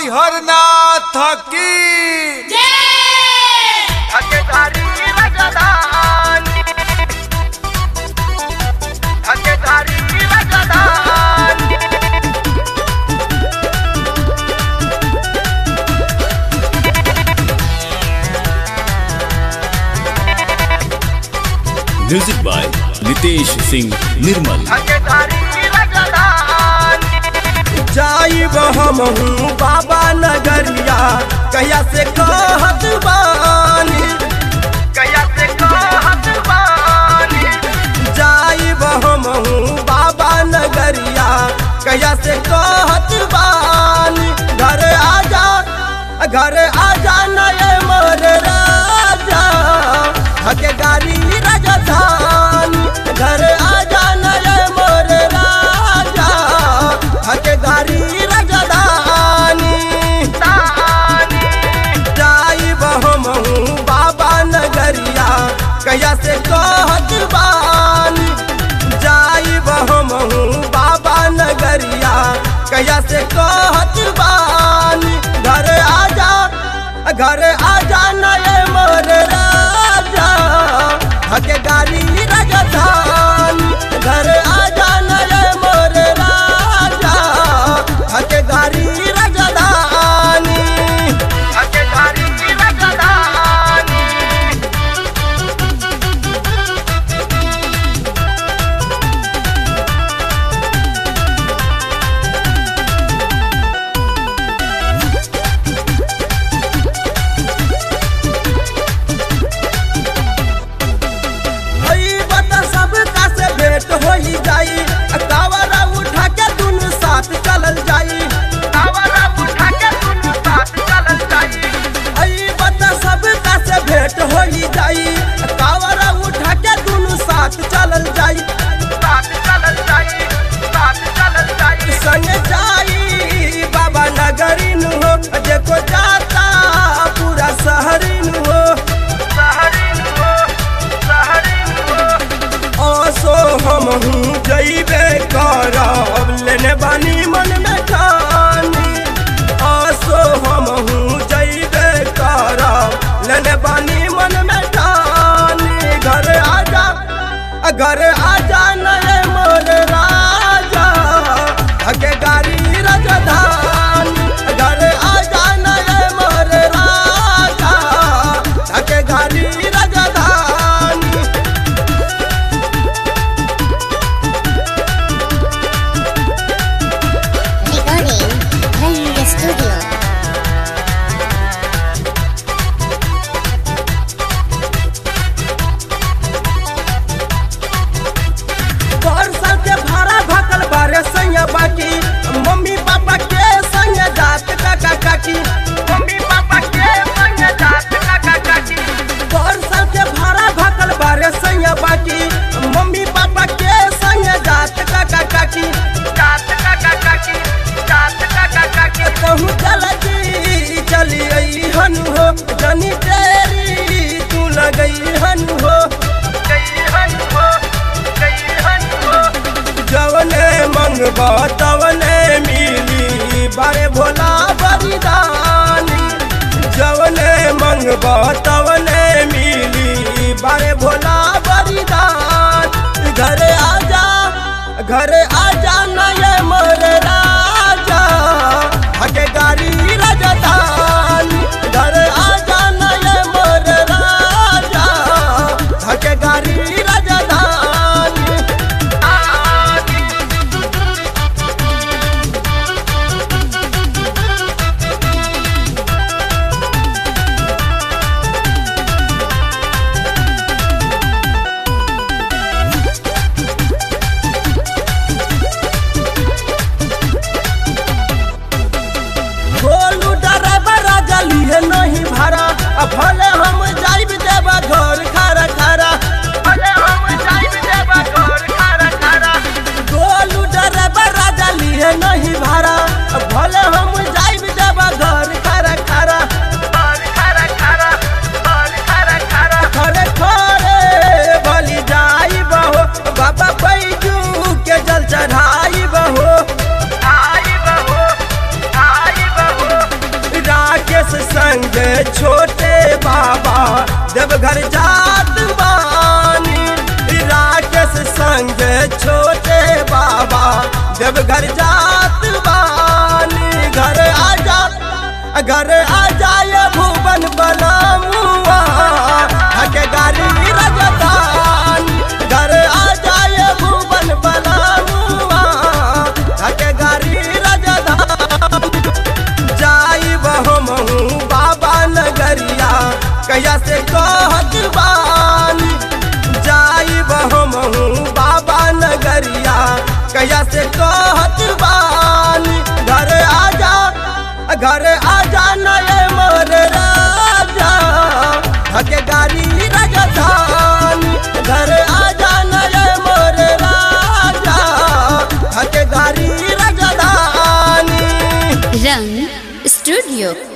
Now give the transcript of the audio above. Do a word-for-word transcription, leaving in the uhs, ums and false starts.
हरिहरनाथ की ठकेदारी रजदानी ठकेदारी रजदानी म्यूजिक बाय नितेश सिंह निर्मल। ठकेदारी रजदानी जाइब हमहू बाबा नगरिया कहिया से कहत बानी कहिया से कहत बानी जाइब हमहू बाबा नगरिया कहिया से कहत बानी घर आजा घर आजा नए मोर राजा हके गारी राजधानी घर आजा नए मोर राजा हके गारी राजधानी जाइब हमहू बाबा नगरिया कहिया से कहत बानी जाइब हमहू बाबा नगरिया कहिया से कहत बानी घर आजा घर आजा नए मोर राजा हके गारी राजधानी घर आजा नए मोर राजा हके गारी राजधानी ठकेदारी रजदानी हई बता सब का से भेंट होई जाई कावरा उठा के दुनु साथ चलल जाई कावरा उठा के दुनु साथ चलल जाई हई बता सब का से भेंट होई जाई कावरा उठा के दुनु साथ चलल जाई साथ चलल जाई साथ चलल जाई संग जाई बाबा नगरीन हो देखो जाता पूरा शहरीन हो सहरीन हो सहरीन हो आसो हम हूँ जइबे करब लेने बानी मन में ठानी आसो हम हूँ जइबे करब लेने बानी मन में ठानी घर आजा घर आजा नए मोर राजा हके गारी राजधानी घर आजा नए मोर राजा हके गारी राजधानी Recording Ranger Studio. घर साल के भाड़ा भकल बारे संग बाकी मम्मी पापा के संग जात काका काकी मम्मी पापा के संग जात काका काकी घर साल के भाड़ा भकल बारे संग बाकी मम्मी पापा के संग जात काका काकी जात काका काकी जात काका काकी कहूँ चल जी चली आई हन हो जनी तेरी तू लगई हन हो गई हन हो गई हन हो जवने मंगबा तवने मिली बारे भोला बलिदानी जवने मंगबा तवने मिली बारे भोला बलिदान घर आजा घर आजा नए मोर राजा हके गारी राजधानी घर आजा नए मोर राजा हके गारी राजधानी देवघर जात बानी राकेश संग छोटे बाबा देवघर जात बानी घर आजा घर आ जाए भुवन बनामुआ हके गाड़ी रजदान घर आ जाए भुवन बनामुआ हके गाड़ी रजदान जाई बहुमहू बाबा नगरिया कहिया से कहत बानी जाई बहुमहू बाबा नगरिया कहिया से कहत बानी घर आजा घर आजा नए मोर राजा हके गाड़ी राजधानी घर आजा नए मोर राजा हके गाड़ी राजधानी Rang Studio.